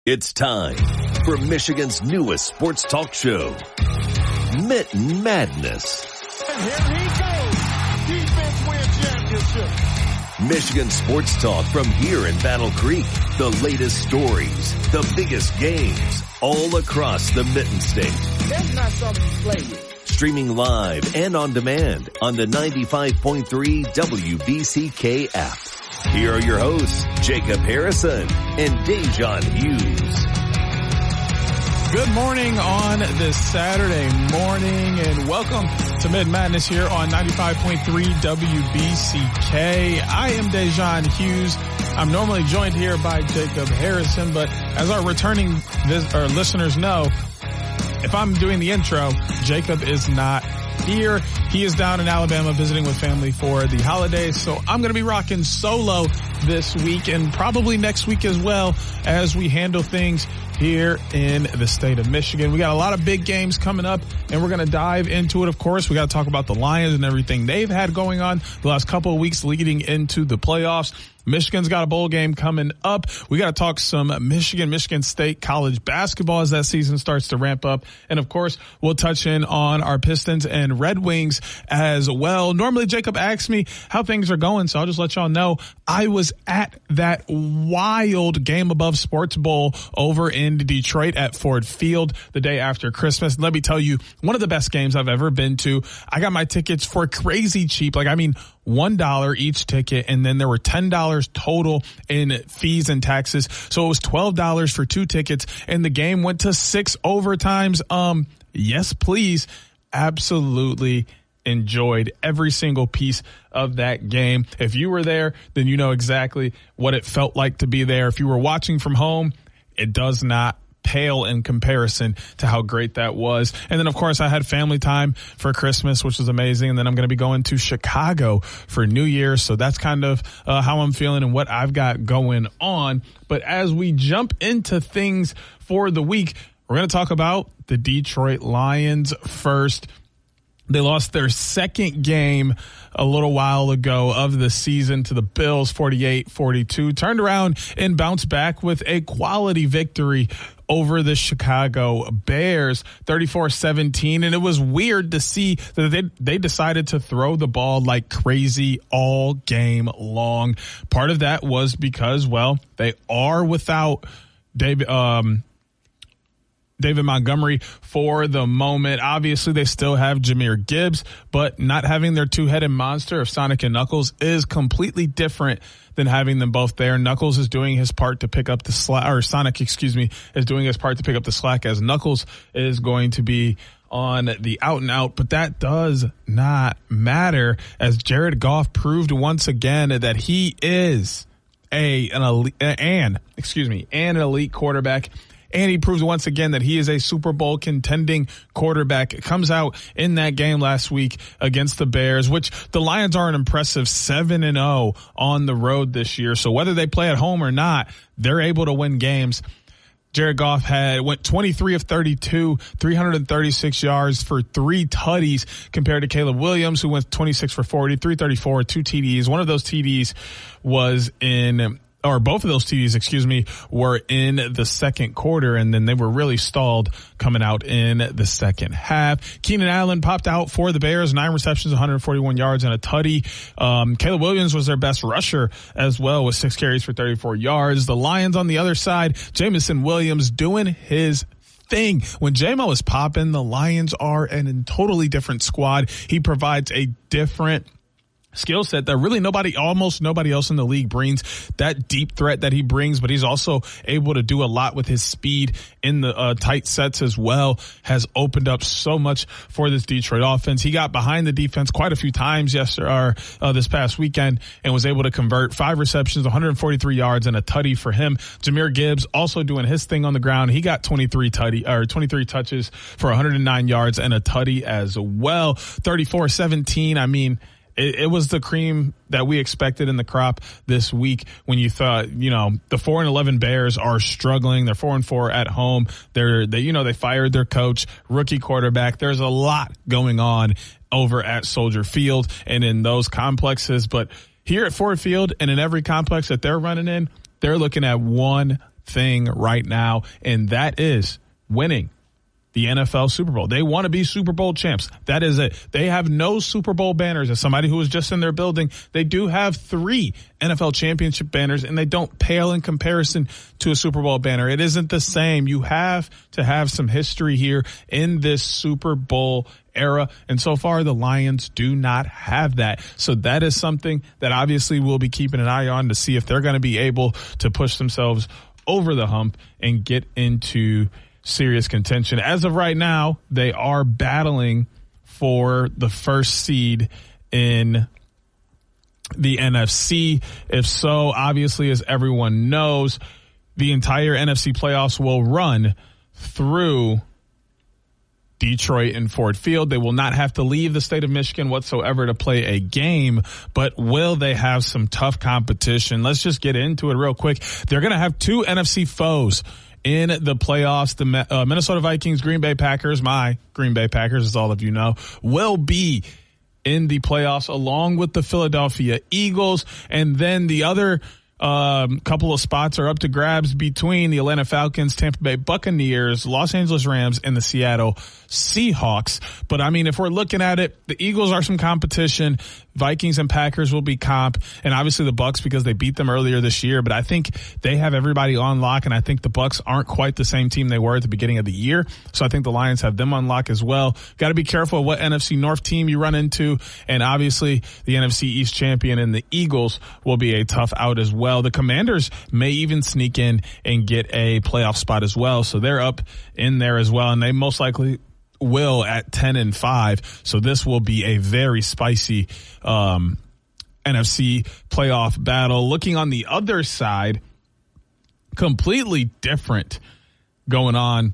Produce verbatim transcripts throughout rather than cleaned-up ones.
It's time for Michigan's newest sports talk show, Mitten Madness. And here he goes. Defense wins championship. Michigan sports talk from here in Battle Creek. The latest stories, the biggest games, all across the Mitten State. That's not something you play with. Streaming live and on demand on the ninety-five point three W B C K app. Here are your hosts, Jacob Harrison and Dejan Hughes. Good morning on this Saturday morning, and welcome to Mitten Madness here on ninety-five point three W B C K. I am Dejan Hughes. I'm normally joined here by Jacob Harrison, but as our returning vis- or listeners know, if I'm doing the intro, Jacob is not here. He is down in Alabama visiting with family for the holidays, so I'm going to be rocking solo this week and probably next week as well as we handle things here in the state of Michigan. We got a lot of big games coming up, and we're going to dive into it. Of course, we got to talk about the Lions and everything they've had going on the last couple of weeks leading into the playoffs. Michigan's got a bowl game coming up. We got to talk some Michigan, Michigan State college basketball as that season starts to ramp up. And of course, we'll touch in on our Pistons and Red Wings as well. Normally, Jacob asks me how things are going, so I'll just let y'all know I was at that wild Game Above Sports Bowl over in Detroit at Ford Field the day after Christmas. And let me tell you, one of the best games I've ever been to. I got my tickets for crazy cheap. Like, I mean, one dollar each ticket, and then there were ten dollars total in fees and taxes. So it was twelve dollars for two tickets, and the game went to six overtimes. Um, yes, please. Absolutely enjoyed every single piece of that game. If you were there, then you know exactly what it felt like to be there. If you were watching from home, it does not pale in comparison to how great that was. And then, of course, I had family time for Christmas, which was amazing. And then I'm going to be going to Chicago for New Year's. So that's kind of uh, how I'm feeling and what I've got going on. But as we jump into things for the week, we're going to talk about the Detroit Lions first. They lost their second game a little while ago of the season to the Bills, forty-eight forty-two. Turned around and bounced back with a quality victory over the Chicago Bears, thirty-four seventeen. And it was weird to see that they, they decided to throw the ball like crazy all game long. Part of that was because, well, they are without David, um, David Montgomery for the moment. Obviously, they still have Jahmyr Gibbs, but not having their two-headed monster of Sonic and Knuckles is completely different than having them both there. Knuckles is doing his part to pick up the slack, or Sonic, excuse me, is doing his part to pick up the slack as Knuckles is going to be on the out and out, but that does not matter as Jared Goff proved once again that he is a, an elite, and, excuse me, and an elite quarterback. And he proves once again that he is a Super Bowl contending quarterback. It comes out in that game last week against the Bears, which the Lions are an impressive seven and oh on the road this year. So whether they play at home or not, they're able to win games. Jared Goff had went twenty-three of thirty-two, three hundred thirty-six yards for three tutties compared to Caleb Williams, who went twenty-six for forty, three thirty-four, two T Ds. One of those T Ds was in or both of those T Ds, excuse me, were in the second quarter, and then they were really stalled coming out in the second half. Keenan Allen popped out for the Bears, nine receptions, one hundred forty-one yards, and a tutty. Um, Caleb Williams was their best rusher as well with six carries for thirty-four yards. The Lions on the other side, Jameson Williams doing his thing. When J-Mo is popping, the Lions are an, a totally different squad. He provides a different skill set that really nobody, almost nobody else in the league brings. That deep threat that he brings, but he's also able to do a lot with his speed in the uh, tight sets as well, has opened up so much for this Detroit offense. He got behind the defense quite a few times yesterday, or uh, this past weekend, and was able to convert five receptions, one hundred forty-three yards, and a tutty for him. Jahmyr Gibbs also doing his thing on the ground. He got twenty-three tutty or twenty-three touches for one hundred nine yards and a tutty as well. thirty-four seventeen. I mean, It, it was the cream that we expected in the crop this week when you thought, you know, the four and eleven Bears are struggling. They're four and four at home. They're, they, you know, they fired their coach, rookie quarterback. There's a lot going on over at Soldier Field and in those complexes. But here at Ford Field and in every complex that they're running in, they're looking at one thing right now, and that is winning the N F L Super Bowl. They want to be Super Bowl champs. That is it. They have no Super Bowl banners. As somebody who was just in their building, they do have three N F L championship banners, and they don't pale in comparison to a Super Bowl banner. It isn't the same. You have to have some history here in this Super Bowl era, and so far the Lions do not have that. So that is something that obviously we'll be keeping an eye on to see if they're going to be able to push themselves over the hump and get into serious contention. As of right now, they are battling for the first seed in the N F C. If so, obviously, as everyone knows, the entire N F C playoffs will run through Detroit and Ford Field. They will not have to leave the state of Michigan whatsoever to play a game, but will they have some tough competition? Let's just get into it real quick. They're going to have two N F C foes in the playoffs. The uh, Minnesota Vikings, Green Bay Packers, my Green Bay Packers, as all of you know, will be in the playoffs along with the Philadelphia Eagles. And then the other um, couple of spots are up to grabs between the Atlanta Falcons, Tampa Bay Buccaneers, Los Angeles Rams, and the Seattle Seahawks. But I mean, if we're looking at it, the Eagles are some competition. Vikings and Packers will be comp, and obviously the Bucs because they beat them earlier this year. But I think they have everybody on lock, and I think the Bucs aren't quite the same team they were at the beginning of the year. So I think the Lions have them on lock as well. Got to be careful of what N F C North team you run into, and obviously the N F C East champion and the Eagles will be a tough out as well. The Commanders may even sneak in and get a playoff spot as well, so they're up in there as well, and they most likely will at ten and five. So this will be a very spicy um, N F C playoff battle. Looking on the other side, completely different going on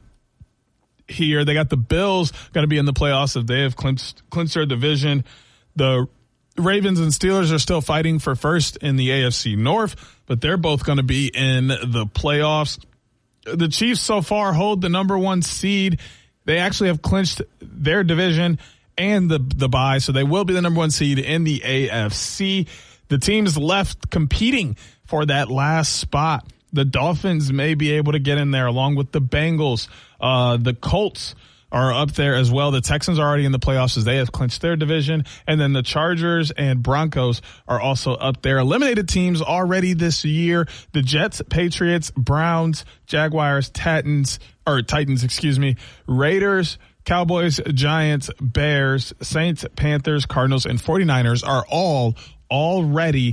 here. They got the Bills going to be in the playoffs if they have clinched, clinched their division. The Ravens and Steelers are still fighting for first in the A F C North, but they're both going to be in the playoffs. The Chiefs so far hold the number one seed. They actually have clinched their division and the the bye, so they will be the number one seed in the A F C. The teams left competing for that last spot. The Dolphins may be able to get in there along with the Bengals. Uh, the Colts are up there as well. The Texans are already in the playoffs as they have clinched their division. And then the Chargers and Broncos are also up there. Eliminated teams already this year. The Jets, Patriots, Browns, Jaguars, Titans, or Titans, excuse me, Raiders, Cowboys, Giants, Bears, Saints, Panthers, Cardinals, and 49ers are all already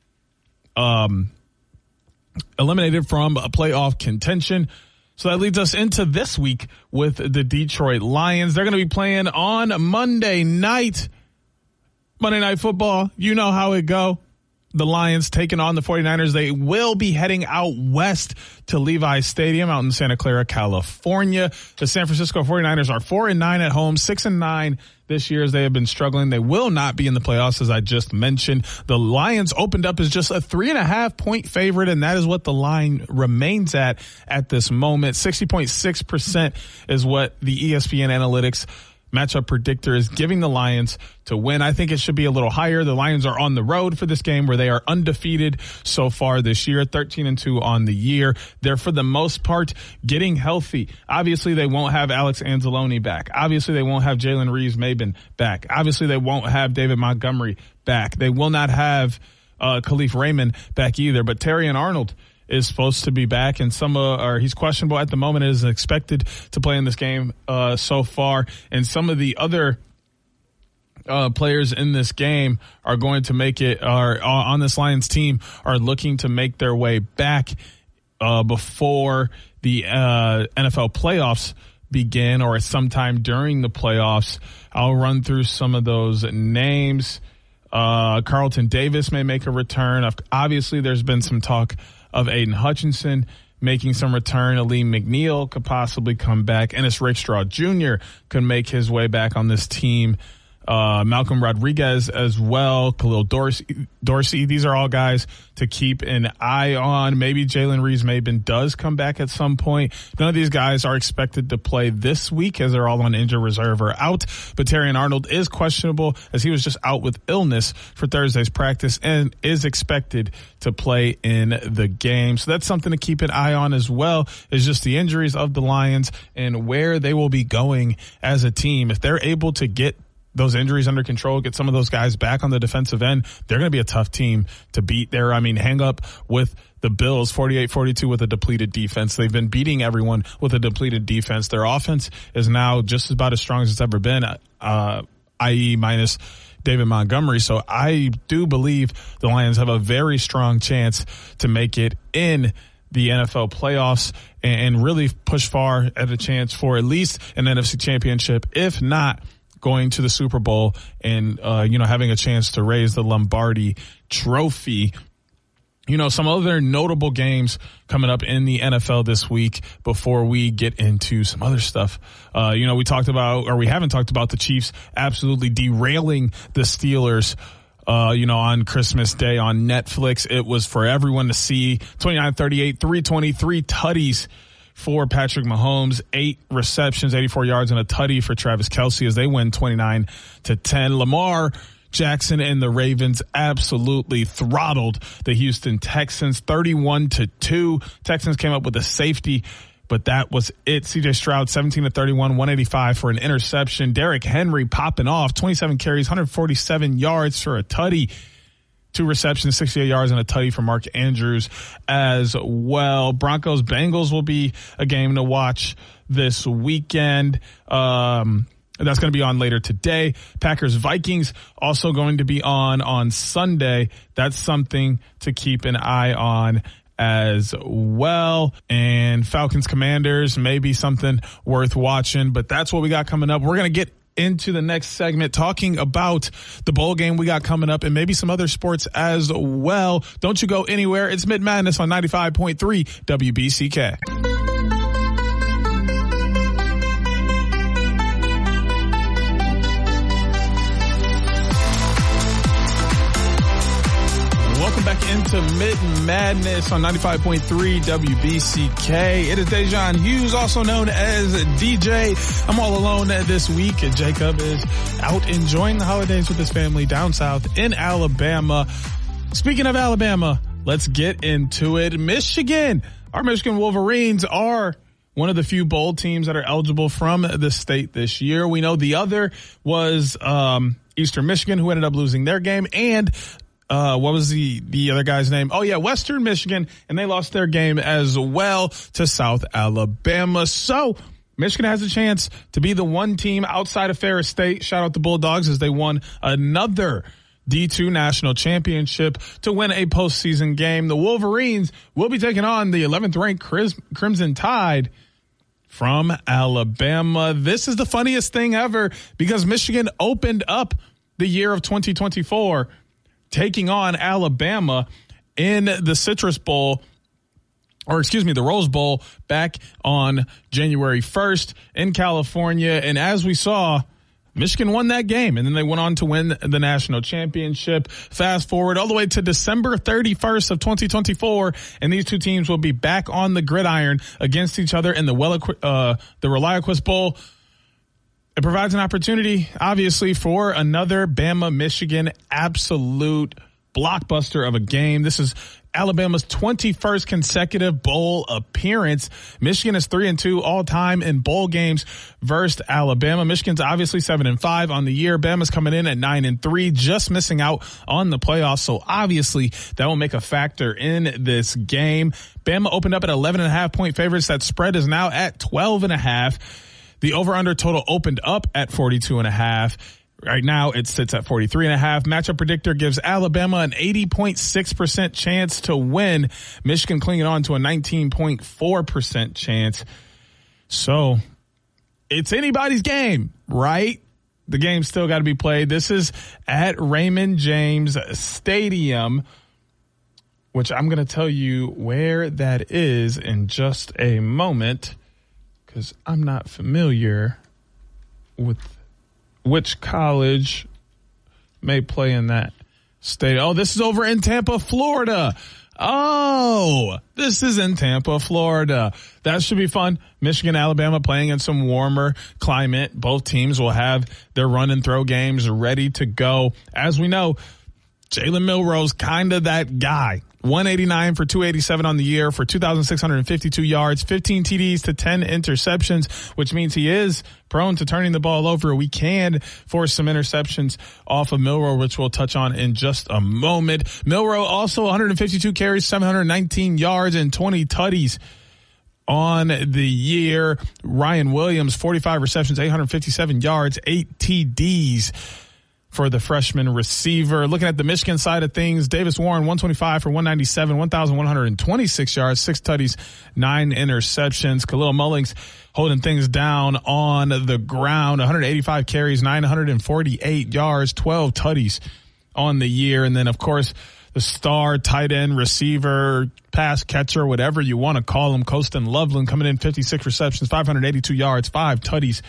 um, eliminated from a playoff contention. So that leads us into this week with the Detroit Lions. They're going to be playing on Monday night. Monday Night Football, you know how it go. The Lions taking on the 49ers. They will be heading out west to Levi's Stadium out in Santa Clara, California. The San Francisco 49ers are four and nine at home, six and nine this year as they have been struggling. They will not be in the playoffs, as I just mentioned. The Lions opened up as just a three and a half point favorite, and that is what the line remains at at this moment. sixty point six percent is what the E S P N Analytics matchup predictor is giving the Lions to win. I think it should be a little higher. The Lions are on the road for this game where they are undefeated so far this year, thirteen and two on the year. They're for the most part getting healthy. Obviously they won't have Alex Anzalone back. Obviously they won't have Jalen Reeves-Maybin back. Obviously they won't have David Montgomery back. They will not have uh, Khalif Raymond back either, but Terrion Arnold is supposed to be back, and some uh, or he's questionable at the moment, is expected to play in this game uh, so far. And some of the other uh, players in this game are going to make it, are on this Lions team, are looking to make their way back uh, before the uh, N F L playoffs begin, or sometime during the playoffs. I'll run through some of those names. Uh, Carlton Davis may make a return. Obviously, there's been some talk of Aiden Hutchinson making some return. Aleem McNeil could possibly come back. Ennis Rakestraw Junior could make his way back on this team uh, Malcolm Rodriguez as well, Khalil Dorsey, Dorsey. These are all guys to keep an eye on. Maybe Jalen Reeves-Maybin does come back at some point. None of these guys are expected to play this week as they're all on injured reserve or out. But Terrion Arnold is questionable as he was just out with illness for Thursday's practice and is expected to play in the game. So that's something to keep an eye on as well, is just the injuries of the Lions and where they will be going as a team. If they're able to get those injuries under control, get some of those guys back on the defensive end, they're going to be a tough team to beat there. I mean, hang up with the Bills forty-eight forty-two with a depleted defense. They've been beating everyone with a depleted defense. Their offense is now just about as strong as it's ever been, uh, that is minus David Montgomery. So I do believe the Lions have a very strong chance to make it in the N F L playoffs and really push far at a chance for at least an N F C championship, if not going to the Super Bowl and, uh, you know, having a chance to raise the Lombardi trophy. You know, some other notable games coming up in the N F L this week before we get into some other stuff. Uh, you know, we talked about, or we haven't talked about the Chiefs absolutely derailing the Steelers, uh, you know, on Christmas Day on Netflix. It was for everyone to see. twenty-nine thirty-eight, three twenty-three tutties for Patrick Mahomes, eight receptions, eighty-four yards, and a tutty for Travis Kelce as they win twenty-nine to ten. Lamar Jackson and the Ravens absolutely throttled the Houston Texans thirty-one to two. Texans came up with a safety, but that was it. C J Stroud, seventeen to thirty-one, one eighty-five for an interception. Derrick Henry popping off, twenty-seven carries, one forty-seven yards for a tutty. Two receptions, sixty-eight yards, and a tutty for Mark Andrews as well. Broncos Bengals will be a game to watch this weekend. Um, that's going to be on later today. Packers Vikings also going to be on on Sunday. That's something to keep an eye on as well. And Falcons Commanders may be something worth watching, but that's what we got coming up. We're going to get into the next segment talking about the bowl game we got coming up and maybe some other sports as well. Don't you go anywhere. It's Mid Madness on ninety-five point three W B C K. Welcome back into Mid Madness on ninety-five point three W B C K. It is Dejan Hughes, also known as D J. I'm all alone this week. Jacob is out enjoying the holidays with his family down south in Alabama. Speaking of Alabama, let's get into it. Michigan, our Michigan Wolverines are one of the few bowl teams that are eligible from the state this year. We know the other was um, Eastern Michigan, who ended up losing their game, and Uh, what was the, the other guy's name? Oh yeah, Western Michigan, and they lost their game as well to South Alabama. So Michigan has a chance to be the one team outside of Ferris State. Shout out the Bulldogs as they won another D two national championship to win a postseason game. The Wolverines will be taking on the eleventh ranked Crimson Tide from Alabama. This is the funniest thing ever because Michigan opened up the year of twenty twenty-four taking on Alabama in the Citrus Bowl, or excuse me, the Rose Bowl back on January first in California. And as we saw, Michigan won that game, and then they went on to win the national championship. Fast forward all the way to December thirty-first of twenty twenty-four, and these two teams will be back on the gridiron against each other in the well, uh, the ReliaQuest Bowl. It provides an opportunity, obviously, for another Bama-Michigan absolute blockbuster of a game. This is Alabama's twenty-first consecutive bowl appearance. Michigan is three and two all time in bowl games versus Alabama. Michigan's obviously seven and five on the year. Bama's coming in at nine and three, just missing out on the playoffs. So obviously that will make a factor in this game. Bama opened up at eleven and a half point favorites. That spread is now at twelve and a half. The over-under total opened up at forty-two and a half. Right now it sits at forty-three and a half. Matchup predictor gives Alabama an eighty point six percent chance to win. Michigan clinging on to a nineteen point four percent chance. So it's anybody's game, right? The game's still got to be played. This is at Raymond James Stadium, which I'm going to tell you where that is in just a moment, because I'm not familiar with which college may play in that state. Oh, this is over in Tampa, Florida. Oh, this is in Tampa, Florida. That should be fun. Michigan, Alabama playing in some warmer climate. Both teams will have their run and throw games ready to go. As we know, Jalen Milroe's kind of that guy. one eighty-nine for two eighty-seven on the year for two thousand six hundred fifty-two yards, fifteen T Ds to ten interceptions, which means he is prone to turning the ball over. We can force some interceptions off of Milroe, which we'll touch on in just a moment. Milroe also one hundred fifty-two carries, seven hundred nineteen yards, and twenty tutties on the year. Ryan Williams, forty-five receptions, eight hundred fifty-seven yards, eight T Ds. For the freshman receiver. Looking at the Michigan side of things, Davis Warren, one twenty-five for one ninety-seven, one thousand one hundred twenty-six yards, six tutties, nine interceptions. Khalil Mullings holding things down on the ground, one hundred eighty-five carries, nine hundred forty-eight yards, twelve tutties on the year. And then, of course, the star tight end, receiver, pass catcher, whatever you want to call him, Colston Loveland, coming in fifty-six receptions, five hundred eighty-two yards, five tutties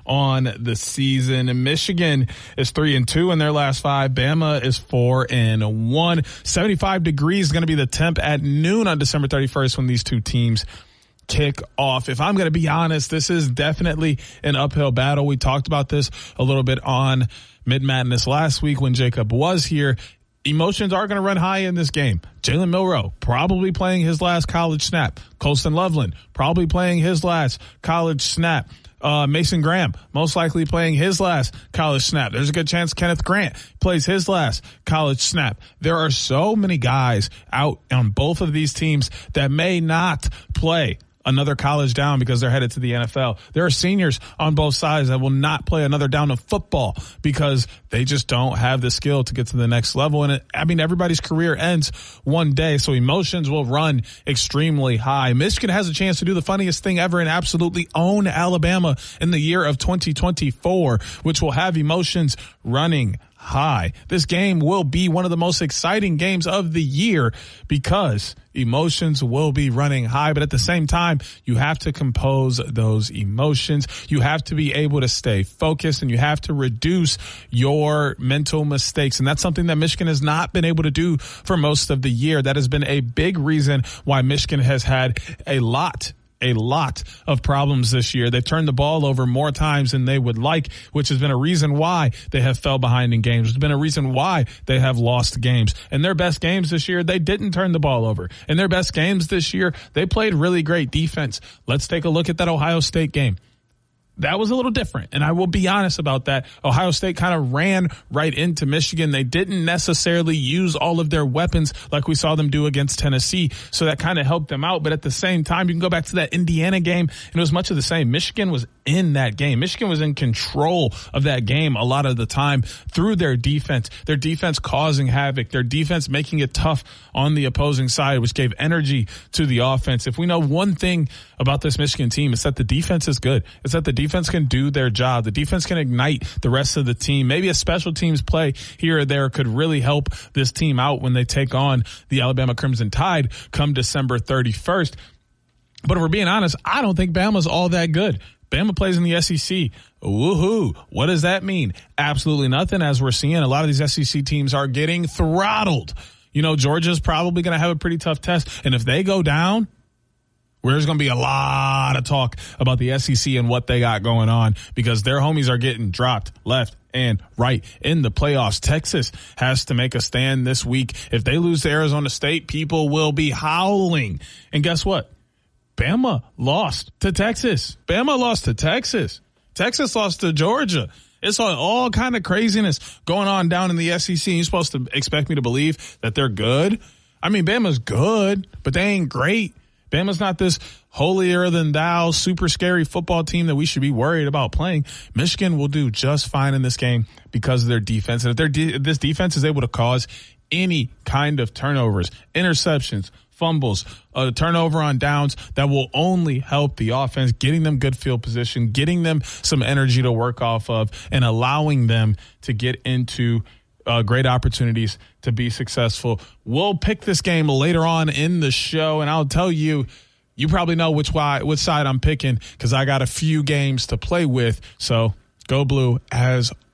on the season. And Michigan is three and two in their last five. Bama is four and one. seventy-five degrees is going to be the temp at noon on December thirty-first when these two teams kick off. If I'm going to be honest, this is definitely an uphill battle. We talked about this a little bit on Mid Madness last week when Jacob was here. Emotions are going to run high in this game. Jalen Milroe probably playing his last college snap. Colston Loveland probably playing his last college snap. Uh, Mason Graham most likely playing his last college snap. There's a good chance Kenneth Grant plays his last college snap. There are so many guys out on both of these teams that may not play another college down because they're headed to the N F L. There are seniors on both sides that will not play another down of football because they just don't have the skill to get to the next level. And it, I mean, everybody's career ends one day, so emotions will run extremely high. Michigan has a chance to do the funniest thing ever and absolutely own Alabama in the year of twenty twenty-four, which will have emotions running high. This game will be one of the most exciting games of the year because emotions will be running high, but at the same time, you have to compose those emotions. You have to be able to stay focused and you have to reduce your mental mistakes. And that's something that Michigan has not been able to do for most of the year. That has been a big reason why Michigan has had a lot a lot of problems this year. They've turned the ball over more times than they would like, which has been a reason why they have fell behind in games. It's been a reason why they have lost games. In their best games this year, they didn't turn the ball over. In their best games this year, they played really great defense. Let's take a look at that Ohio State game. That was a little different, and I will be honest about that. Ohio State kind of ran right into Michigan. They didn't necessarily use all of their weapons like we saw them do against Tennessee, so that kind of helped them out. But at the same time, you can go back to that Indiana game, and it was much of the same. Michigan was in that game. Michigan was in control of that game a lot of the time through their defense, their defense causing havoc, their defense making it tough on the opposing side, which gave energy to the offense. If we know one thing about this Michigan team, it's that the defense is good. It's that the defense can do their job. The defense can ignite the rest of the team. Maybe a special teams play here or there could really help this team out when they take on the Alabama Crimson Tide come December thirty-first. But if we're being honest, I don't think Bama's all that good. Bama plays in the S E C. Woohoo. What does that mean? Absolutely nothing. As we're seeing, a lot of these S E C teams are getting throttled. You know, Georgia's probably going to have a pretty tough test. And if they go down, there's going to be a lot of talk about the S E C and what they got going on because their homies are getting dropped left and right in the playoffs. Texas has to make a stand this week. If they lose to Arizona State, people will be howling. And guess what? Bama lost to Texas. Bama lost to Texas. Texas lost to Georgia. It's all, all kind of craziness going on down in the S E C. You're supposed to expect me to believe that they're good. I mean, Bama's good, but they ain't great. Bama's not this holier than thou, super scary football team that we should be worried about playing. Michigan will do just fine in this game because of their defense. And if, their de- if this defense is able to cause any kind of turnovers, interceptions, fumbles, a turnover on downs, that will only help the offense, getting them good field position, getting them some energy to work off of, and allowing them to get into Uh, great opportunities to be successful. We'll pick this game later on in the show, and I'll tell you, you probably know which why, which side I'm picking because I got a few games to play with. So go blue as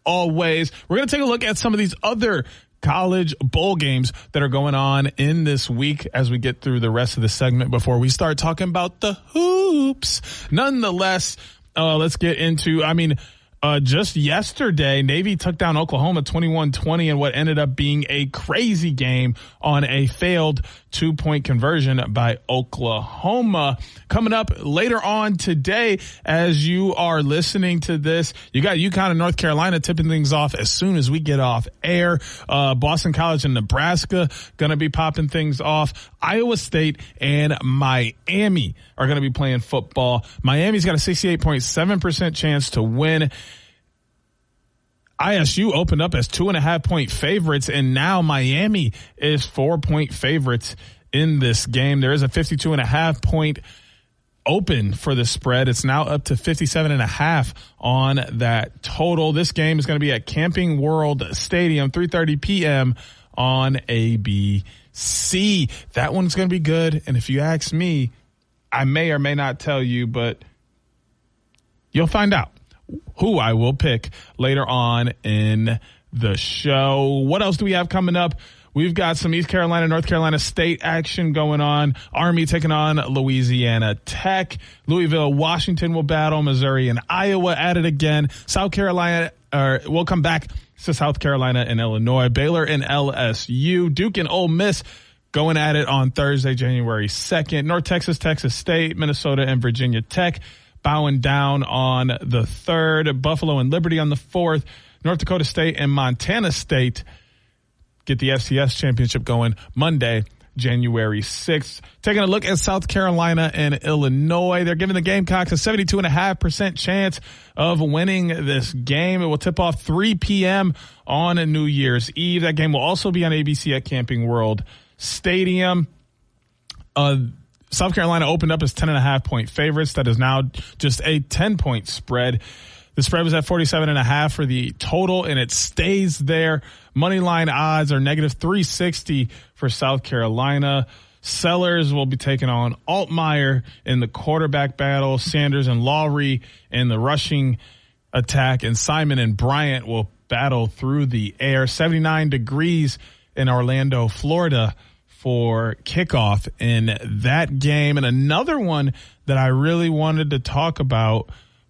always. We're going to take a look at some of these other college bowl games that are going on in this week as we get through the rest of the segment before we start talking about the hoops. Nonetheless, uh, let's get into, I mean, Uh, just yesterday, Navy took down Oklahoma twenty-one twenty in what ended up being a crazy game on a failed two-point conversion by Oklahoma. Coming up later on today, as you are listening to this, you got UConn and North Carolina tipping things off as soon as we get off air. Uh, Boston College and Nebraska going to be popping things off. Iowa State and Miami are going to be playing football. Miami's got a sixty-eight point seven percent chance to win. I S U opened up as two and a half point favorites, and now Miami is four point favorites in this game. There is a fifty-two and a half point open for the spread. It's now up to fifty-seven and a half on that total. This game is going to be at Camping World Stadium, three thirty p.m. on A B C. That one's going to be good. And if you ask me, I may or may not tell you, but you'll find out who I will pick later on in the show. What else do we have coming up? We've got some East Carolina, North Carolina State action going on. Army taking on Louisiana Tech. Louisville, Washington will battle. Missouri and Iowa at it again. South Carolina, or we'll come back to South Carolina and Illinois. Baylor and L S U. Duke and Ole Miss going at it on Thursday, January second. North Texas, Texas State, Minnesota and Virginia Tech bowing down on the third. Buffalo and Liberty on the fourth. North Dakota State and Montana State get the F C S championship going Monday, January sixth. Taking a look at South Carolina and Illinois. They're giving the Gamecocks a seventy-two point five percent chance of winning this game. It will tip off three p.m. on New Year's Eve. That game will also be on A B C at Camping World Stadium. Uh, South Carolina opened up as ten and a half point favorites. That is now just a ten point spread. The spread was at forty-seven and a half for the total, and it stays there. Money line odds are negative three sixty for South Carolina. Sellers will be taking on Altmaier in the quarterback battle. Sanders and Lowry in the rushing attack, and Simon and Bryant will battle through the air. seventy-nine degrees in Orlando, Florida for kickoff in that game. And another one that I really wanted to talk about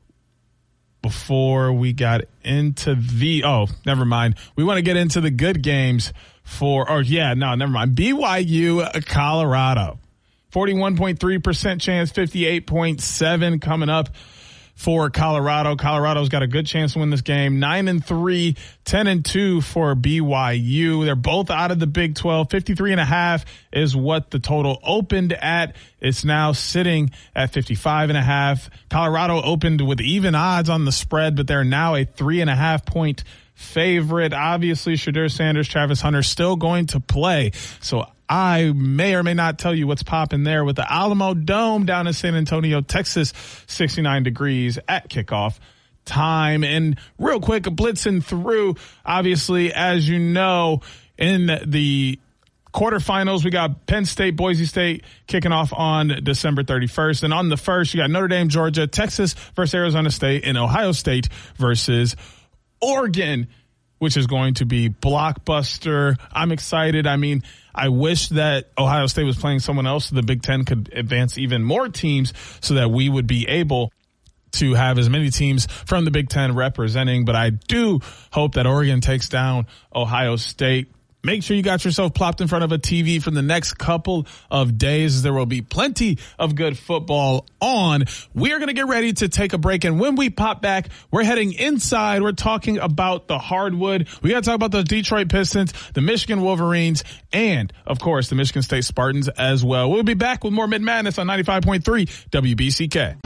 before we got into the, oh, never mind. We want to get into the good games for, or yeah, no, never mind. B Y U, Colorado. forty-one point three percent chance, fifty-eight point seven coming up for Colorado. Colorado's got a good chance to win this game. Nine and three, ten and two for B Y U. They're both out of the Big twelve. fifty-three and a half is what the total opened at. It's now sitting at fifty-five and a half. Colorado opened with even odds on the spread, but they're now a three and a half point favorite. Obviously, Shedeur Sanders, Travis Hunter still going to play. So I may or may not tell you what's popping there with the Alamo Dome down in San Antonio, Texas, sixty-nine degrees at kickoff time. And real quick, blitzing through, obviously, as you know, in the quarterfinals, we got Penn State, Boise State kicking off on December thirty-first. And on the first, you got Notre Dame, Georgia, Texas versus Arizona State, and Ohio State versus Oregon, which is going to be blockbuster. I'm excited. I mean, I wish that Ohio State was playing someone else so the Big Ten could advance even more teams so that we would be able to have as many teams from the Big Ten representing. But I do hope that Oregon takes down Ohio State. Make sure you got yourself plopped in front of a T V for the next couple of days. There will be plenty of good football on. We're going to get ready to take a break. And when we pop back, we're heading inside. We're talking about the hardwood. We got to talk about the Detroit Pistons, the Michigan Wolverines, and, of course, the Michigan State Spartans as well. We'll be back with more Mid Madness on ninety-five point three W B C K.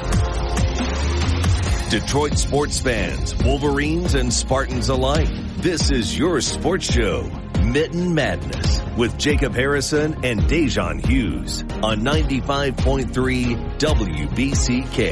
Detroit sports fans, Wolverines and Spartans alike. This is your sports show, Mitten Madness, with Jacob Harrison and Dejan Hughes on ninety-five point three W B C K.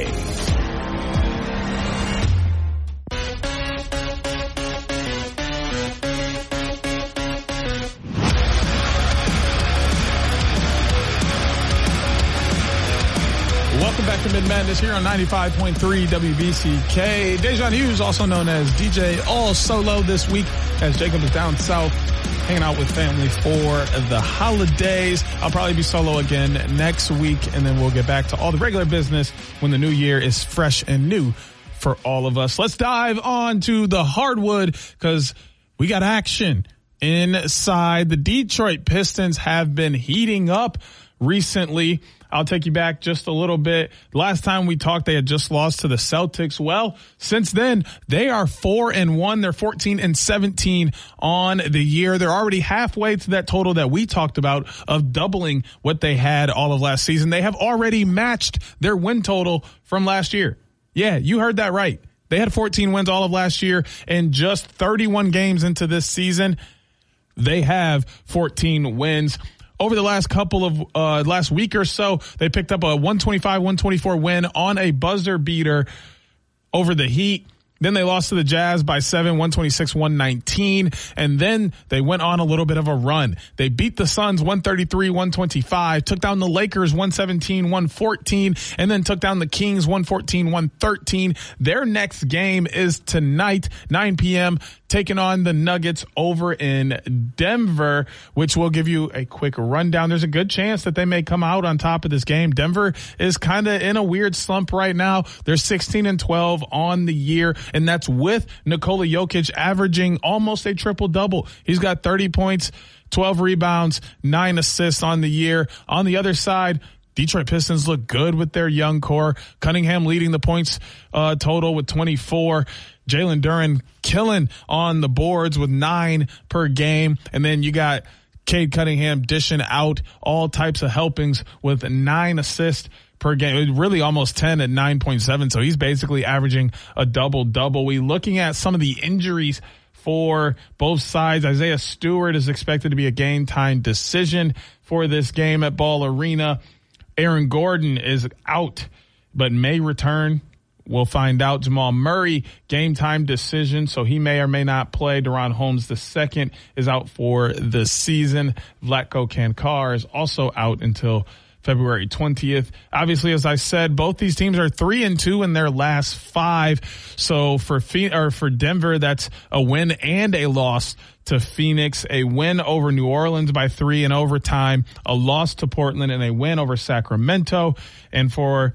to Mid Madness here on ninety-five point three W B C K. Dejan Hughes, also known as D J, all solo this week as Jacob is down south hanging out with family for the holidays. I'll probably be solo again next week, and then we'll get back to all the regular business when the new year is fresh and new for all of us. Let's dive on to the hardwood because we got action inside. The Detroit Pistons have been heating up recently. I'll take you back just a little bit. Last time we talked, they had just lost to the Celtics. Well, since then, they are four and one. They're fourteen and seventeen on the year. They're already halfway to that total that we talked about of doubling what they had all of last season. They have already matched their win total from last year. Yeah, you heard that right. They had fourteen wins all of last year, and just thirty-one games into this season, they have fourteen wins. Over the last couple of, uh, last week or so, they picked up a one twenty-five one twenty-four win on a buzzer beater over the Heat. Then they lost to the Jazz by seven, one twenty-six one nineteen. And then they went on a little bit of a run. They beat the Suns one thirty-three one twenty-five, took down the Lakers one seventeen one fourteen, and then took down the Kings one fourteen one thirteen. Their next game is tonight, nine p.m., taking on the Nuggets over in Denver, which will give you a quick rundown. There's a good chance that they may come out on top of this game. Denver is kind of in a weird slump right now. They're sixteen and twelve on the year, and that's with Nikola Jokic averaging almost a triple-double. He's got thirty points, twelve rebounds, nine assists on the year. On the other side, Detroit Pistons look good with their young core. Cunningham leading the points uh, total with twenty-four. Jalen Duren killing on the boards with nine per game. And then you got Cade Cunningham dishing out all types of helpings with nine assists per game, really almost ten at nine point seven. So he's basically averaging a double-double. We looking at some of the injuries for both sides. Isaiah Stewart is expected to be a game time decision for this game at Ball Arena. Aaron Gordon is out, but may return. We'll find out. Jamal Murray, game time decision, so he may or may not play. Deron Holmes the second is out for the season. Vlatko Kankar is also out until February twentieth. Obviously, as I said, both these teams are three and two in their last five. So for Phoenix, or for Denver, that's a win and a loss to Phoenix, a win over New Orleans by three in overtime, a loss to Portland, and a win over Sacramento. And for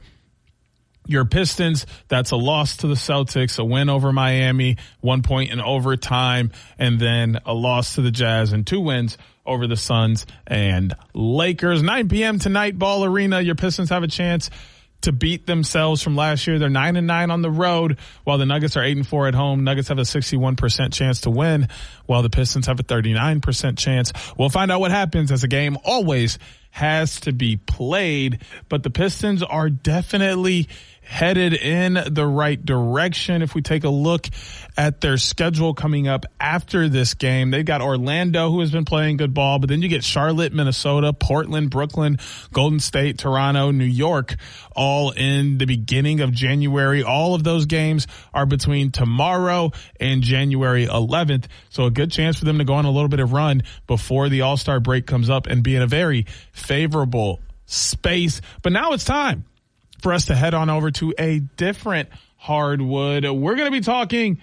your Pistons, that's a loss to the Celtics, a win over Miami, one point in overtime, and then a loss to the Jazz and two wins over the Suns and Lakers. nine p.m. tonight, Ball Arena. Your Pistons have a chance to beat themselves from last year. They're nine and nine on the road, while the Nuggets are eight and four at home. Nuggets have a sixty-one percent chance to win, while the Pistons have a thirty-nine percent chance. We'll find out what happens, as the game always has to be played, but the Pistons are definitely headed in the right direction. If we take a look at their schedule coming up after this game, they've got Orlando, who has been playing good ball, but then you get Charlotte, Minnesota, Portland, Brooklyn, Golden State, Toronto, New York, all in the beginning of January. All of those games are between tomorrow and January eleventh. So a good chance for them to go on a little bit of run before the All-Star break comes up and be in a very favorable space. But now it's time for us to head on over to a different hardwood. We're going to be talking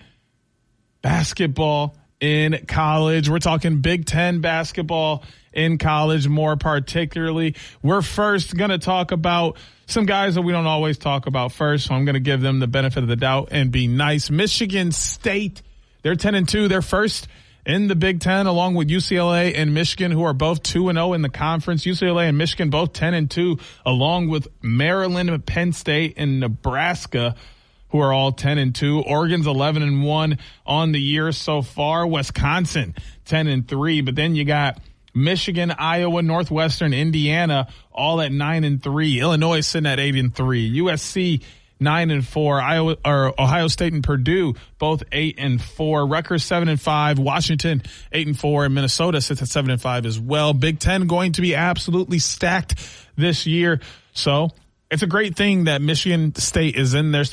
basketball in college. We're talking Big Ten basketball in college more particularly. We're first going to talk about some guys that we don't always talk about first, so I'm going to give them the benefit of the doubt and be nice. Michigan State, they're ten and two. They're first in the Big Ten, along with U C L A and Michigan, who are both two and oh in the conference. U C L A and Michigan both ten and two, along with Maryland, Penn State, and Nebraska, who are all ten and two. Oregon's eleven and one on the year so far. Wisconsin ten and three, but then you got Michigan, Iowa, Northwestern, Indiana, all at nine and three. Illinois sitting at eight and three. U S C nine and four. Iowa or Ohio State and Purdue both eight and four. Rutgers seven and five. Washington eight and four, and Minnesota sits at seven and five as well. Big Ten going to be absolutely stacked this year. So it's a great thing that Michigan State is in there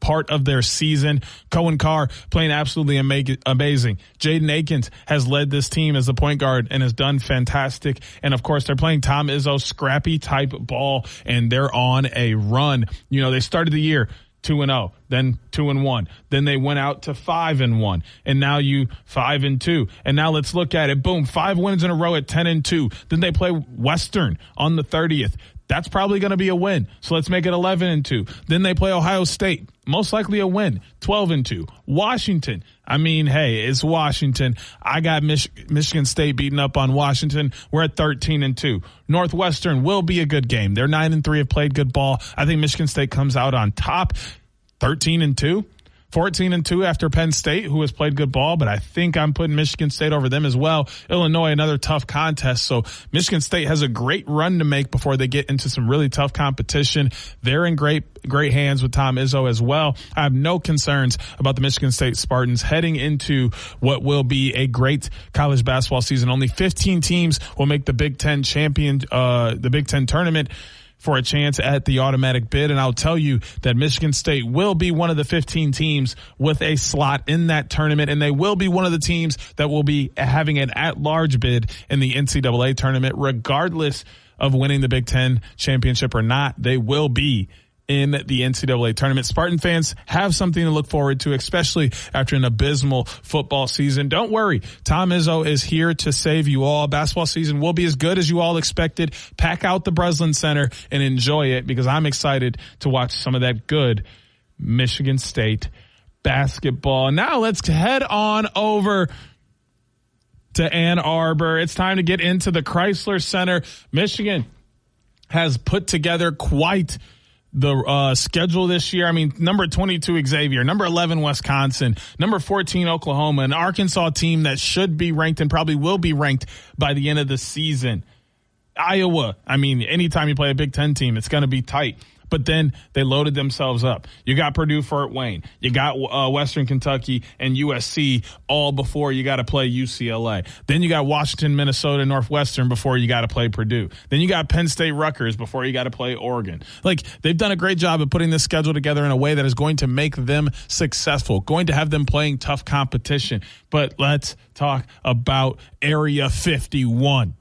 part of their season. Cohen Carr playing absolutely ama- amazing. Jaden Akins has led this team as the point guard and has done fantastic. And of course, they're playing Tom Izzo scrappy type ball, and they're on a run. You know, they started the year two and oh, then two and one. Then they went out to five and one, and now you five and two. And now let's look at it. Boom, five wins in a row at ten and two. Then they play Western on the thirtieth. That's probably going to be a win. So let's make it eleven and two. Then they play Ohio State. Most likely a win. twelve and two. Washington. I mean, hey, it's Washington. I got Mich- Michigan State beating up on Washington. We're at thirteen and two. Northwestern will be a good game. They're nine and three, have played good ball. I think Michigan State comes out on top. thirteen and two. fourteen and two after Penn State, who has played good ball, but I think I'm putting Michigan State over them as well. Illinois, another tough contest. So Michigan State has a great run to make before they get into some really tough competition. They're in great, great hands with Tom Izzo as well. I have no concerns about the Michigan State Spartans heading into what will be a great college basketball season. Only fifteen teams will make the Big Ten champion, uh, the Big Ten tournament for a chance at the automatic bid. And I'll tell you that Michigan State will be one of the fifteen teams with a slot in that tournament. And they will be one of the teams that will be having an at-large bid in the N C double A tournament, regardless of winning the Big Ten championship or not. They will be in the N C double A tournament. Spartan fans have something to look forward to, especially after an abysmal football season. Don't worry. Tom Izzo is here to save you all. Basketball season will be as good as you all expected. Pack out the Breslin Center and enjoy it, because I'm excited to watch some of that good Michigan State basketball. Now let's head on over to Ann Arbor. It's time to get into the Chrysler Center. Michigan has put together quite the uh schedule this year. I mean, number twenty-two Xavier, number eleven Wisconsin, number fourteen Oklahoma, an Arkansas team that should be ranked and probably will be ranked by the end of the season. Iowa, I mean, anytime you play a Big Ten team, it's going to be tight. But then they loaded themselves up. You got Purdue, Fort Wayne. You got uh, Western Kentucky and U S C all before you got to play U C L A. Then you got Washington, Minnesota, Northwestern before you got to play Purdue. Then you got Penn State, Rutgers before you got to play Oregon. Like, they've done a great job of putting this schedule together in a way that is going to make them successful, going to have them playing tough competition. But let's talk about Area fifty-one.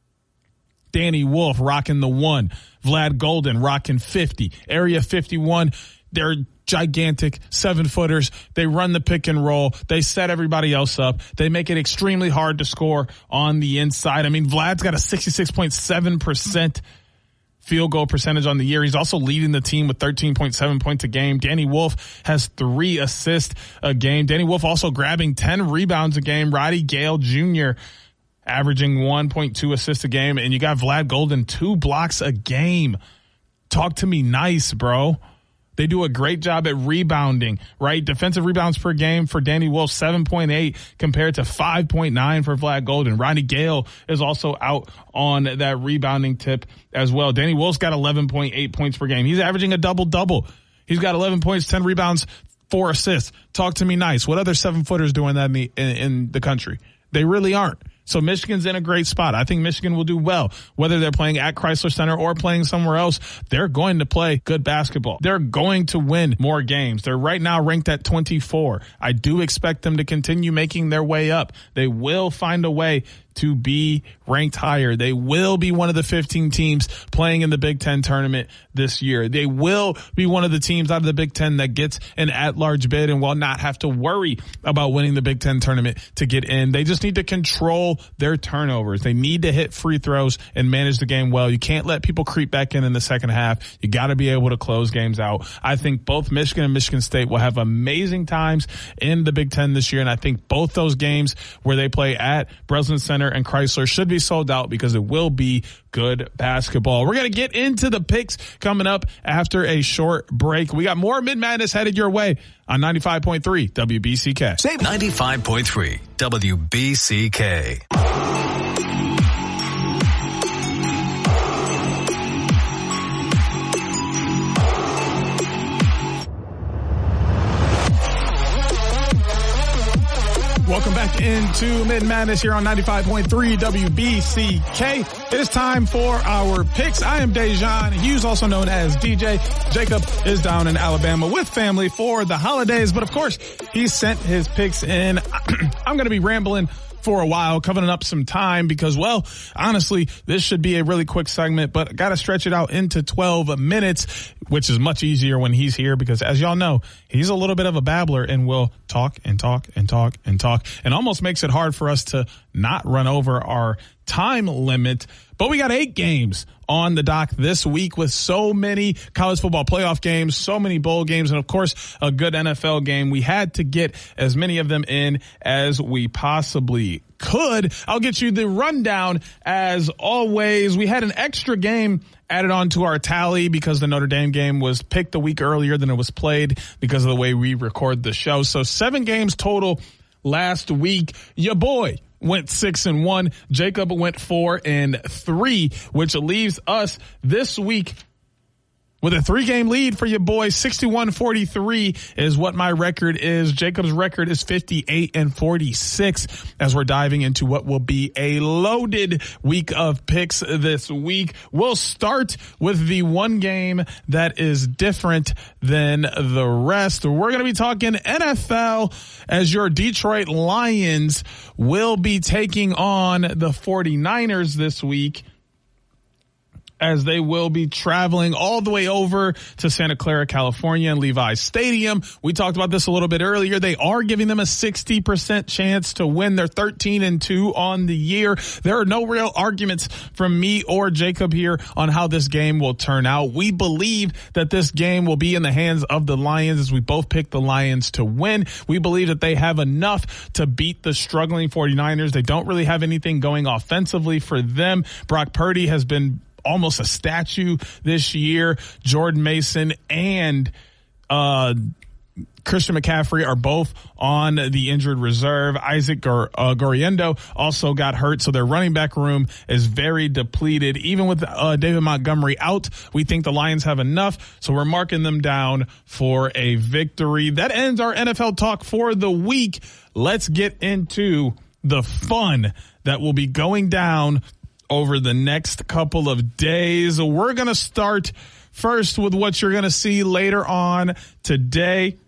Danny Wolf rocking the one. Vlad Golden rocking fifty. Area fifty-one, they're gigantic seven footers. They run the pick and roll. They set everybody else up. They make it extremely hard to score on the inside. I mean, Vlad's got a sixty-six point seven percent field goal percentage on the year. He's also leading the team with thirteen point seven points a game. Danny Wolf has three assists a game. Danny Wolf also grabbing ten rebounds a game. Roddy Gale Junior averaging one point two assists a game. And you got Vlad Golden, two blocks a game. Talk to me nice, bro. They do a great job at rebounding, right? Defensive rebounds per game for Danny Wolf, seven point eight compared to five point nine for Vlad Golden. Roddy Gale is also out on that rebounding tip as well. Danny Wolf's got eleven point eight points per game. He's averaging a double-double. He's got eleven points, ten rebounds, four assists. Talk to me nice. What other seven-footers doing that in the, in, in the country? They really aren't. So Michigan's in a great spot. I think Michigan will do well, whether they're playing at Chrysler Center or playing somewhere else. They're going to play good basketball. They're going to win more games. They're right now ranked at twenty-four. I do expect them to continue making their way up. They will find a way to be ranked higher. They will be one of the fifteen teams playing in the Big Ten tournament this year. They will be one of the teams out of the Big Ten that gets an at-large bid and will not have to worry about winning the Big Ten tournament to get in. They just need to control their turnovers. They need to hit free throws and manage the game well. You can't let people creep back in in the second half. You got to be able to close games out. I think both Michigan and Michigan State will have amazing times in the Big Ten this year, and I think both those games where they play at Breslin Center and Chrysler should be sold out because it will be good basketball. We're going to get into the picks coming up after a short break. We got more Mid Madness headed your way on ninety-five point three W B C K. Save ninety-five point three W B C K. Welcome back into Mid Madness here on ninety-five point three W B C K. It is time for our picks. I am Dejan Hughes, also known as D J. Jacob is down in Alabama with family for the holidays, but of course he sent his picks in. I'm going to be rambling for a while, covering up some time because, well, honestly, this should be a really quick segment, but got to stretch it out into twelve minutes, which is much easier when he's here because, as y'all know, he's a little bit of a babbler and will talk and talk and talk and talk and almost makes it hard for us to not run over our time limit. But we got eight games on the dock this week with so many college football playoff games, so many bowl games, and of course a good N F L game. We had to get as many of them in as we possibly could. I'll get you the rundown as always. We had an extra game added on to our tally because the Notre Dame game was picked a week earlier than it was played because of the way we record the show. So seven games total last week. Your boy went six and one. Jacob went four and three, which leaves us this week with a three-game lead for your boy. sixty-one forty-three is what my record is. Jacob's record is fifty-eight and forty-six as we're diving into what will be a loaded week of picks this week. We'll start with the one game that is different than the rest. We're going to be talking N F L as your Detroit Lions will be taking on the forty-niners this week, as they will be traveling all the way over to Santa Clara, California and Levi's Stadium. We talked about this a little bit earlier. They are giving them a sixty percent chance to win. They're thirteen and two on the year. There are no real arguments from me or Jacob here on how this game will turn out. We believe that this game will be in the hands of the Lions as we both pick the Lions to win. We believe that they have enough to beat the struggling forty-niners. They don't really have anything going offensively for them. Brock Purdy has been almost a statue this year. Jordan Mason and uh Christian McCaffrey are both on the injured reserve. Isaac Gor- uh, Goriendo also got hurt, so their running back room is very depleted. Even with uh, David Montgomery out, we think the Lions have enough, so we're marking them down for a victory. That ends our N F L talk for the week. Let's get into the fun that will be going down over the next couple of days. We're going to start first with what you're going to see later on today.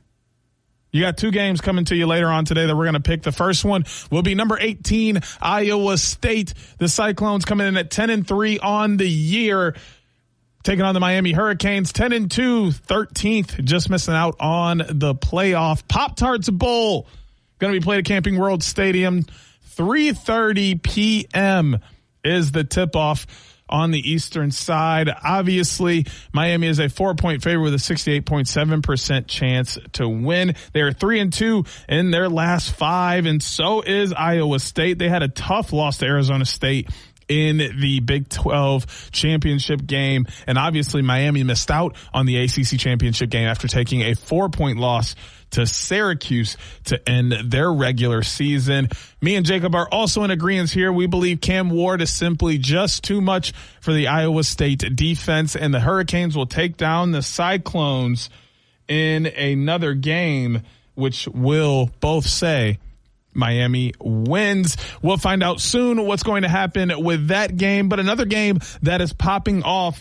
You got two games coming to you later on today that we're going to pick. The first one will be number eighteen, Iowa State. The Cyclones coming in at ten and three on the year, taking on the Miami Hurricanes, ten and two, thirteenth, just missing out on the playoff. Pop-Tarts Bowl going to be played at Camping World Stadium, three thirty p.m. is the tip-off on the eastern side. Obviously, Miami is a four-point favorite with a sixty-eight point seven percent chance to win. They are three and two in their last five, and so is Iowa State. They had a tough loss to Arizona State in the Big twelve championship game, and obviously Miami missed out on the A C C championship game after taking a four-point loss to Syracuse to end their regular season. Me and Jacob are also in agreement here. We believe Cam Ward is simply just too much for the Iowa State defense, and the Hurricanes will take down the Cyclones in another game, which will both say Miami wins. We'll find out soon what's going to happen with that game, but another game that is popping off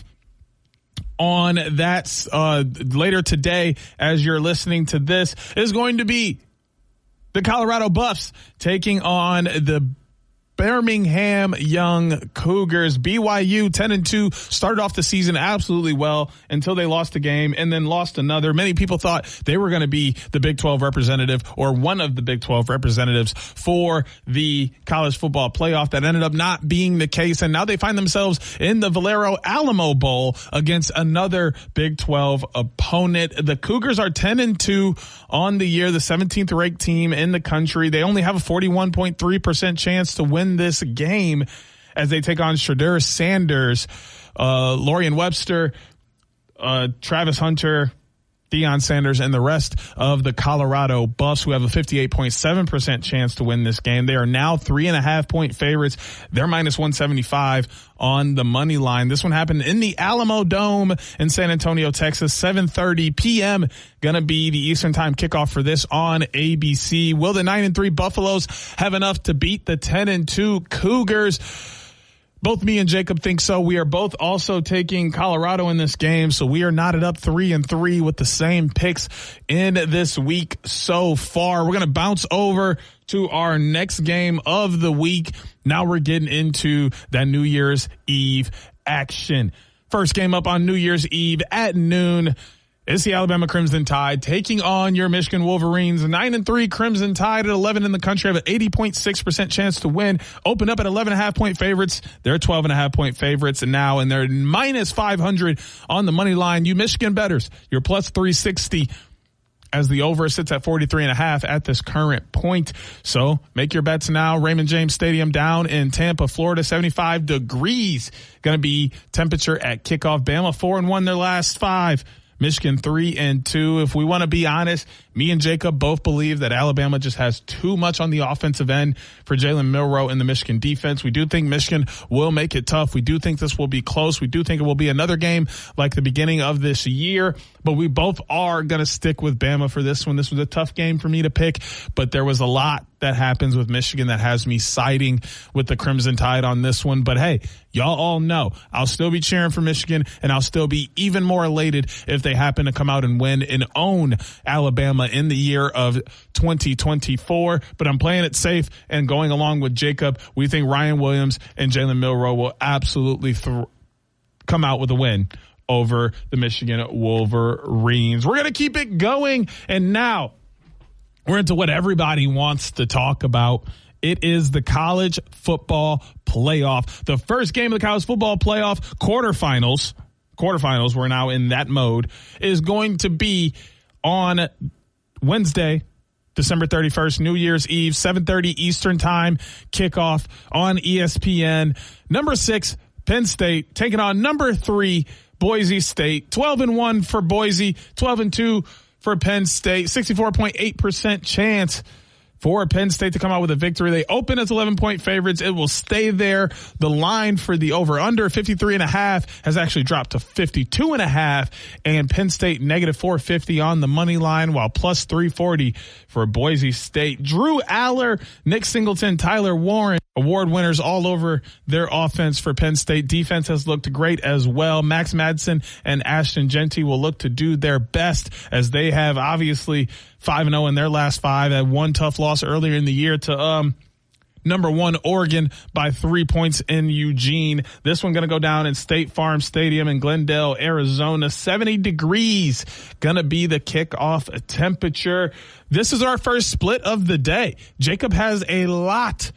on that uh, later today as you're listening to this is going to be the Colorado Buffs taking on the Birmingham Young Cougars. B Y U ten and two started off the season absolutely well until they lost a game and then lost another. Many people thought they were going to be the Big twelve representative or one of the Big twelve representatives for the college football playoff. That ended up not being the case, and now they find themselves in the Valero Alamo Bowl against another Big twelve opponent. The Cougars are ten and two on the year, the seventeenth ranked team in the country. They only have a forty-one point three percent chance to win this game as they take on Shedeur Sanders, uh, Lorian Webster, uh, Travis Hunter, Deion Sanders and the rest of the Colorado Buffs, who have a fifty-eight point seven percent chance to win this game. They are now three and a half point favorites. They're minus one seventy-five on the money line. This one happened in the Alamo Dome in San Antonio, Texas. seven thirty p.m. Gonna be the Eastern Time kickoff for this on A B C. Will the nine and three Buffaloes have enough to beat the ten and two Cougars? Both me and Jacob think so. We are both also taking Colorado in this game, so we are knotted up three and three with the same picks in this week so far. We're going to bounce over to our next game of the week. Now we're getting into that New Year's Eve action. First game up on New Year's Eve at noon. It's the Alabama Crimson Tide taking on your Michigan Wolverines. nine and three Crimson Tide at eleven in the country have an eighty point six percent chance to win. Open up at eleven and a half point favorites. They're twelve and a half point favorites and now, and they're minus five hundred on the money line. You Michigan bettors, you're plus three sixty as the over sits at forty-three and a half at this current point. So make your bets now. Raymond James Stadium down in Tampa, Florida, seventy-five degrees. Going to be temperature at kickoff. Bama four and one their last five. Michigan three and two. If we want to be honest, me and Jacob both believe that Alabama just has too much on the offensive end for Jalen Milroe in the Michigan defense. We do think Michigan will make it tough. We do think this will be close. We do think it will be another game like the beginning of this year, but we both are going to stick with Bama for this one. This was a tough game for me to pick, but there was a lot that happens with Michigan that has me siding with the Crimson Tide on this one. But hey, y'all all know I'll still be cheering for Michigan, and I'll still be even more elated if they happen to come out and win and own Alabama in the year of twenty twenty-four. But I'm playing it safe and going along with Jacob. We think Ryan Williams and Jalen Milroe will absolutely th- come out with a win over the Michigan Wolverines. We're going to keep it going. And now we're into what everybody wants to talk about. It is the college football playoff. The first game of the college football playoff quarterfinals, quarterfinals, we're now in that mode, is going to be on Wednesday, December thirty-first, New Year's Eve, seven thirty Eastern Time, kickoff on E S P N. Number six, Penn State, taking on number three, Boise State. twelve and one for Boise, twelve and two for Penn State. sixty-four point eight percent chance for Penn State to come out with a victory. They open as eleven point favorites. It will stay there. The line for the over under fifty-three and a half has actually dropped to fifty-two and a half, and Penn State negative four fifty on the money line, while plus three forty for Boise State. Drew Aller, Nick Singleton, Tyler Warren, award winners all over their offense for Penn State. Defense has looked great as well. Max Madsen and Ashton Jeanty will look to do their best, as they have obviously five and oh in their last five. Had one tough loss earlier in the year to um number one Oregon by three points in Eugene. This one going to go down in State Farm Stadium in Glendale, Arizona. seventy degrees going to be the kickoff temperature. This is our first split of the day. Jacob has a lot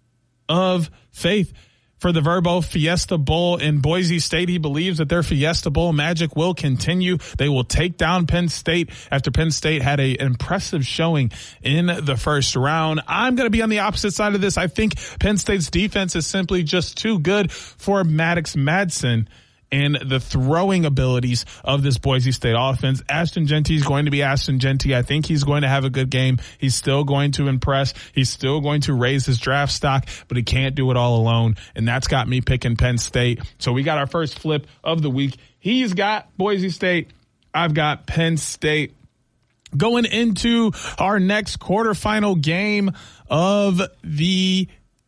of faith for the Verbo Fiesta Bowl in Boise State. He believes that their Fiesta Bowl magic will continue. They will take down Penn State after Penn State had an impressive showing in the first round. I'm going to be on the opposite side of this. I think Penn State's defense is simply just too good for Maddox Madsen and the throwing abilities of this Boise State offense. Ashton Jeanty is going to be Ashton Jeanty. I think he's going to have a good game. He's still going to impress. He's still going to raise his draft stock, but he can't do it all alone. And that's got me picking Penn State. So we got our first flip of the week. He's got Boise State. I've got Penn State. Going into our next quarterfinal game of the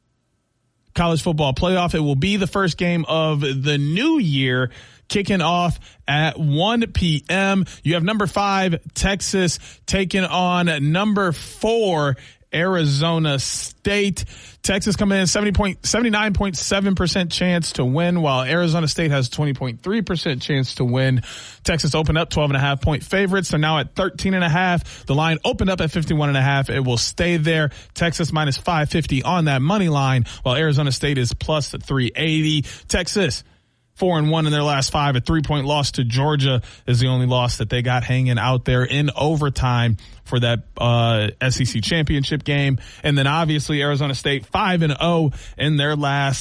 college football playoff. It will be the first game of the new year, kicking off at one p.m. You have number five, Texas, taking on number four, Arizona State. Texas coming in seventy point, seventy-nine point seven percent chance to win, while Arizona State has twenty point three percent chance to win. Texas opened up twelve and a half point favorites. They're now at thirteen and a half. The line opened up at fifty-one and a half. It will stay there. Texas minus five fifty on that money line, while Arizona State is plus three eighty. Texas Four and one in their last five. A three-point loss to Georgia is the only loss that they got hanging out there in overtime for that uh S E C championship game. And then obviously Arizona State five and oh in their last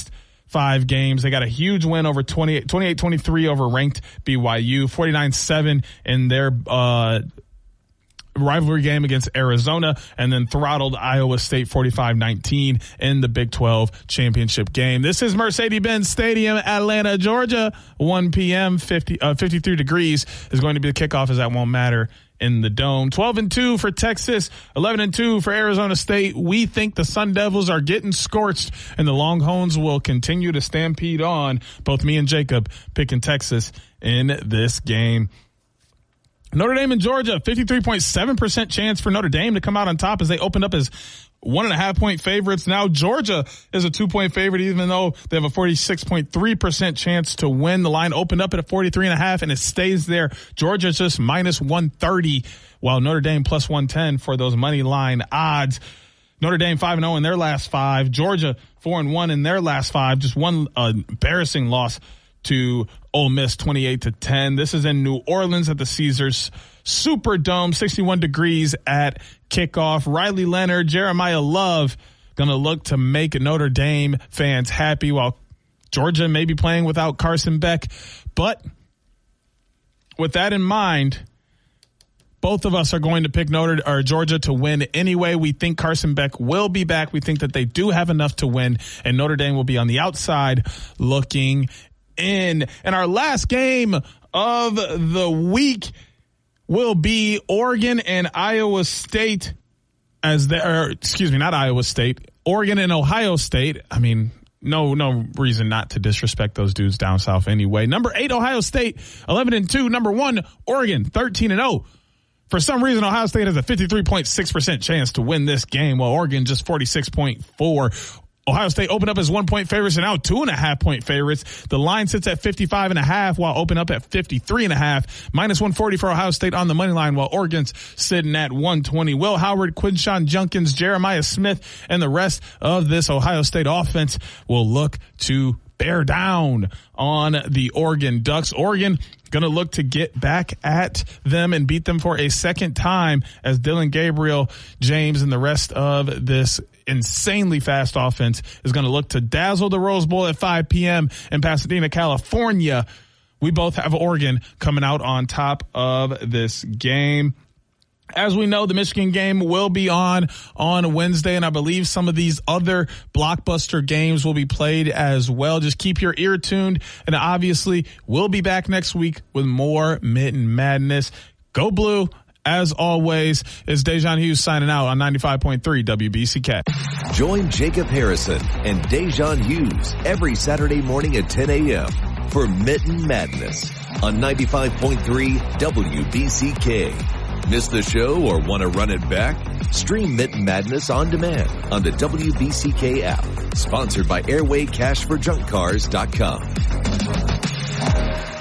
five games. They got a huge win over twenty-eight twenty-three over ranked B Y U, forty-nine seven in their uh rivalry game against Arizona, and then throttled Iowa State forty-five nineteen in the Big twelve championship game. This is Mercedes-Benz Stadium, Atlanta, Georgia. one p.m., fifty, uh, fifty-three degrees is going to be the kickoff, as that won't matter in the dome. twelve and two for Texas, eleven and two for Arizona State. We think the Sun Devils are getting scorched, and the Longhorns will continue to stampede on. Both me and Jacob picking Texas in this game. Notre Dame and Georgia, fifty-three point seven percent chance for Notre Dame to come out on top as they opened up as one and a half point favorites. Now Georgia is a two point favorite, even though they have a forty-six point three percent chance to win. The line opened up at a forty-three and a half and it stays there. Georgia's just minus one thirty, while Notre Dame plus one ten for those money line odds. Notre Dame five and oh in their last five. Georgia four and one in their last five. Just one uh, embarrassing loss to Ole Miss, twenty-eight to ten. This is in New Orleans at the Caesars Superdome, sixty-one degrees at kickoff. Riley Leonard, Jeremiah Love going to look to make Notre Dame fans happy, while Georgia may be playing without Carson Beck. But with that in mind, both of us are going to pick Notre or Georgia to win anyway. We think Carson Beck will be back. We think that they do have enough to win, and Notre Dame will be on the outside looking in. And our last game of the week will be Oregon and Iowa State, as they are, excuse me, not Iowa State, Oregon and Ohio State. I mean, no, no reason not to disrespect those dudes down south anyway. Number eight, Ohio State, eleven and two. Number one, Oregon, thirteen and oh. For some reason, Ohio State has a fifty-three point six percent chance to win this game, while Oregon just forty-six point four. Ohio State opened up as one point favorites and now two and a half point favorites. The line sits at fifty-five and a half, while open up at fifty-three and a half. Minus one forty for Ohio State on the money line, while Oregon's sitting at one twenty. Will Howard, Quinshawn Junkins, Jeremiah Smith, and the rest of this Ohio State offense will look to bear down on the Oregon Ducks. Oregon going to look to get back at them and beat them for a second time, as Dylan Gabriel, James, and the rest of this insanely fast offense is going to look to dazzle the Rose Bowl at five p.m. in Pasadena, California. We both have Oregon coming out on top of this game. As we know, the Michigan game will be on on Wednesday, and I believe some of these other blockbuster games will be played as well. Just keep your ear tuned, and obviously we'll be back next week with more Mitten Madness. Go Blue. As always, it's Dejan Hughes signing out on ninety-five point three W B C K. Join Jacob Harrison and Dejan Hughes every Saturday morning at ten a.m. for Mitten Madness on ninety-five point three W B C K. Miss the show or want to run it back? Stream Mitten Madness on demand on the W B C K app. Sponsored by Airway Cash for Junk Cars dot com.